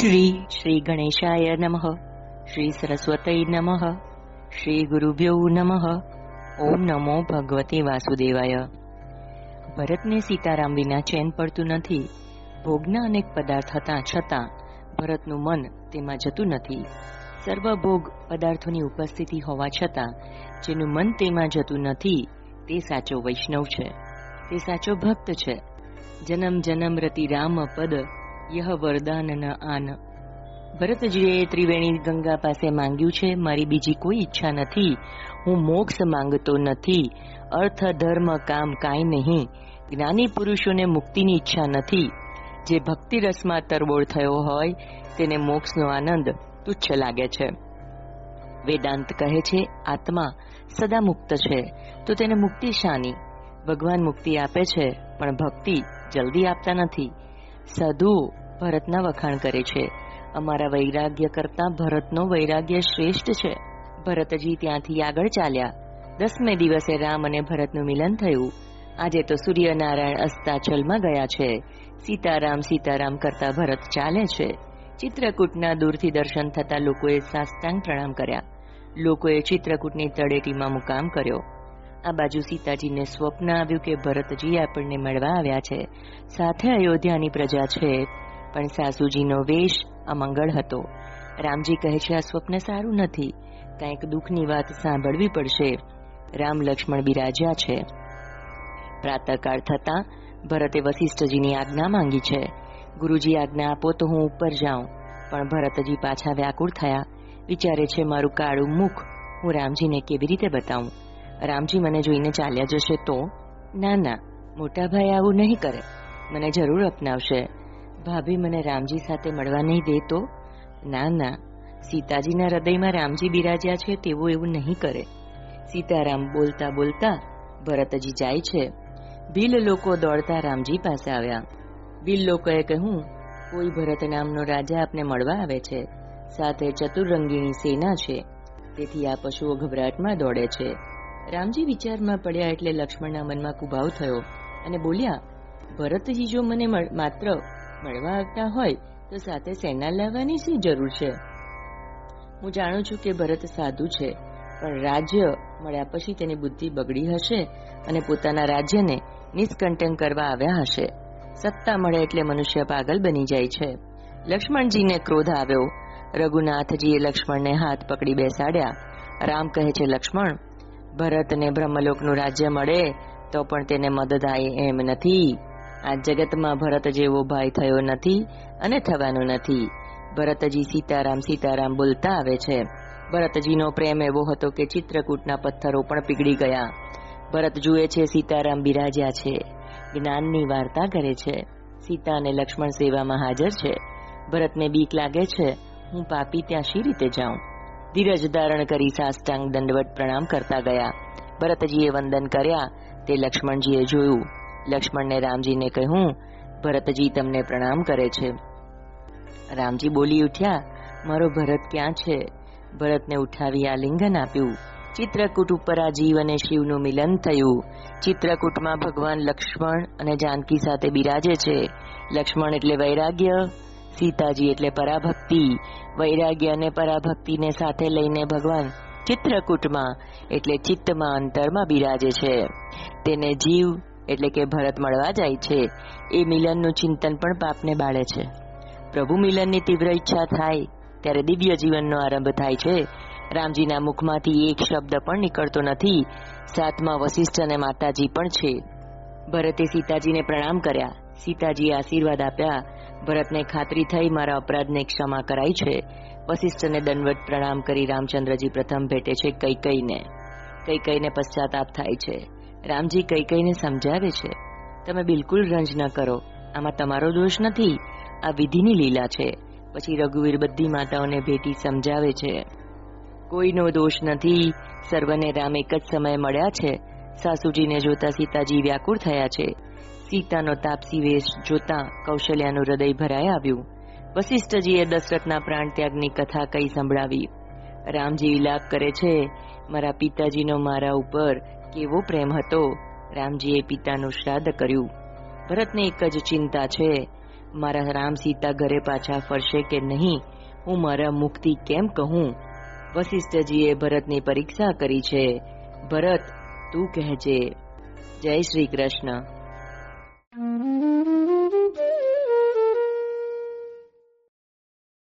શ્રી ગણેશાય નમઃ. શ્રી સરસ્વતય નમઃ. શ્રી ગુરુભ્યો નમઃ. ઓમ નમો ભગવતે વાસુદેવાય. ભરતને સીતારામ વિના ચેન પડતું નથી. ભોગના અનેક પદાર્થ હતા છતાં ભરતનું મન તેમાં જતું નથી. સર્વભોગ પદાર્થોની ઉપસ્થિતિ હોવા છતાં જેનું મન તેમાં જતું નથી તે સાચો વૈષ્ણવ છે, તે સાચો ભક્ત છે. જનમ જનમ રતિ રામ પદ યહ વરદાન ન આન. ભરતજીએ ત્રિવેણી ગંગા પાસે માંગ્યું છે, મારી બીજી કોઈ ઈચ્છા નથી. હું મોક્ષ માંગતો નથી. અર્થ ધર્મ કામ કાંઈ નહીં. જ્ઞાની પુરુષોને મુક્તિની ઈચ્છા નથી. જે ભક્તિ રસમાં તરબોળ થયો હોય તેને મોક્ષનો આનંદ તુચ્છ લાગે છે. વેદાંત કહે છે આત્મા સદા મુક્ત છે, તો તેને મુક્તિ શાની? ભગવાન મુક્તિ આપે છે પણ ભક્તિ જલ્દી આપતા નથી. સાધુઓ ભરતના વખાણ કરે છે. અમારા વૈરાગ્ય કરતા ભરતનો વૈરાગ્ય શ્રેષ્ઠ છે. ભરતજી ત્યાંથી આગળ ચાલ્યા. 10મે દિવસે રામ અને ભરતનું મિલન થયું. આજે તો સૂર્યનારાયણ અસ્તાચલમાં ગયા છે. સીતારામ સીતારામ કરતા ભરત ચાલે છે. ચિત્રકૂટના દૂરથી દર્શન થતા લોકોએ સાષ્ટાંગ પ્રણામ કર્યા. લોકોએ ચિત્રકૂટની તળેટીમાં મુકામ કર્યો. આ બાજુ સીતાજીને સ્વપ્ન આવ્યું કે ભરતજી આપણને મળવા આવ્યા છે. સાથે અયોધ્યાની પ્રજા છે, પણ સાસુજીનો વેશ અમંગળ હતો. રામજી કહે છે આ સ્વપ્ન સારું નથી, કંઈક દુઃખની વાત સાંભળવી પડશે. રામ લક્ષ્મણ બિરાજ્યા છે. પ્રાતઃકાળ થતાં ભરતે વશિષ્ઠજીની આજ્ઞા માંગી છે. ગુરુજી આજ્ઞા આપો તો હું ઉપર જાઉં. પણ ભરતજી પાછા વ્યાકુળ થયા. વિચારે છે મારું કાળું મુખ હું રામજીને કેવી રીતે બતાવું? રામજી મને જોઈને ચાલ્યા જશે તો? ના ના, મોટા ભાઈ આવું નહીં કરે, મને જરૂર અપનાવશે. ભાભી મને રામજી સાથે મળવા નહીં દે તો? ના ના, સીતાજીના હૃદયમાં રામજી બિરાજ્યા છે તેવું એવું નહીં કરે. સીતારામ બોલતા બોલતા ભરતજી જાય છે. ભીલ લોકો દોડતા રામજી પાસે આવ્યા. ભીલ લોકોએ કહ્યું, કોઈ ભરત નામનો રાજા આપને મળવા આવે છે. સાથે ચતુરંગીની સેના છે, તેથી આ પશુઓ ગભરાટમાં દોડે છે. રામજી વિચારમાં પડ્યા એટલે લક્ષ્મણના મનમાં કુભાવ થયો અને બોલ્યા, ભરતજી જો મને માત્ર મળવા આવતા હોય તો સાથે સેના લાવવાની શી જરૂર છે? હું જાણું છું કે ભરત સાધુ છે, પણ રાજ્ય મળ્યા પછી તેની બુદ્ધિ બગડી હશે અને પોતાના રાજ્યને નિષ્કંટન કરવા આવ્યા હશે. સત્તા મળે એટલે મનુષ્ય પાગલ બની જાય છે. લક્ષ્મણજીને ક્રોધ આવ્યો. રઘુનાથજીએ લક્ષ્મણને હાથ પકડી બેસાડ્યા. રામ કહે છે, લક્ષ્મણ, ભરતને બ્રહ્મલોકનું રાજ્ય મળે તો પણ તેને મદદ આવે એમ નથી. આ જગતમાં ભરત જેવો ભાઈ થયો નથી અને થવાનો નથી. ભરતજી સીતારામ સીતારામ બોલતા આવે છે. ભરતજીનો પ્રેમ એવો હતો કે ચિત્રકૂટના પથ્થરો પણ પીગળી ગયા. ભરત જુએ છે સીતારામ બિરાજ્યા છે, જ્ઞાનની વાર્તા કરે છે. સીતા અને લક્ષ્મણ સેવામાં હાજર છે. ભરતને બીક લાગે છે, હું પાપી ત્યાં શી રીતે જાઉં? ધીરજ ધારણ કરી સાષ્ટાંગ દંડવત પ્રણામ કરતા ગયા. ભરતજીએ વંદન કર્યા તે લક્ષ્મણજીએ જોયું. લક્ષ્મણને રામજીને કહ્યું, ભરતજી તમને પ્રણામ કરે છે. રામજી બોલી ઉઠ્યા, મારો ભરત ક્યાં છે? ભરતને ઉઠાવી આલિંગન આપ્યું. ચિત્રકૂટ ઉપર આ જીવ અને શિવનું મિલન થયું. ચિત્રકૂટમાં ભગવાન લક્ષ્મણ અને જાનકી સાથે બિરાજે છે. લક્ષ્મણ એટલે વૈરાગ્ય, સીતાજી એટલે પરાભક્તિ. વૈરાગ્ય અને પરાભક્તિને સાથે લઈને ભગવાન ચિત્રકૂટમાં એટલે ચિત્તમાં અંતરમાં બિરાજે છે. તેને જીવ એટલે કે ભરત મળવા જાય છે. એ મિલનનું ચિંતન પણ પાપને બાળે છે. પ્રભુ મિલનની તીવ્ર ઈચ્છા થાય ત્યારે દિવ્ય જીવનનો આરંભ થાય છે. રામજીના મુખમાંથી એક શબ્દ પણ નીકળતો નથી. સાથમાં વશિષ્ઠ અને માતાજી પણ છે. ભરતે સીતાજીને પ્રણામ કર્યા. સીતાજીએ આશીર્વાદ આપ્યા. ભરતને ખાતરી થઈ મારા અપરાધને ક્ષમા કરાઈ છે. વશિષ્ઠને દંડવત પ્રણામ કરી રામચંદ્રજી પ્રથમ ભેટે છે કૈકેયીને. કૈકેયીને પશ્ચાતાપ થાય છે. રામજી કૈકેયીને સમજાવે છે, તમે બિલકુલ રંજ ન કરો, આમાં તમારો દોષ નથી, આ વિધિની લીલા છે. પછી રઘુવીર બધી માતાઓને ભેટી સમજાવે છે, કોઈનો દોષ નથી, સર્વને રામ એક જ સમયે મળ્યા છે. સાસુજીને જોતા સીતાજી વ્યાકુળ થયા છે. સીતાનો તાપસી વેશ જોતા કૌશલ્યાનું હૃદય ભરાઈ આવ્યું. વશિષ્ઠજીએ દશરથના પ્રાણ ત્યાગની કથા કઈ સંભળાવી. રામજી વિલાપ કરે છે, મારા પિતાજીનો મારા ઉપર કેવો પ્રેમ હતો. રામજીએ પિતાનું શ્રાદ્ધ કર્યું. ભરતને એક જ ચિંતા છે, મારા રામ સીતા ઘરે પાછા ફરશે કે નહીં, હું મારા મુખથી કેમ કહું? વશિષ્ઠજીએ ભરતની પરીક્ષા કરી છે. ભરત, તું કહેજે. જય શ્રી કૃષ્ણ.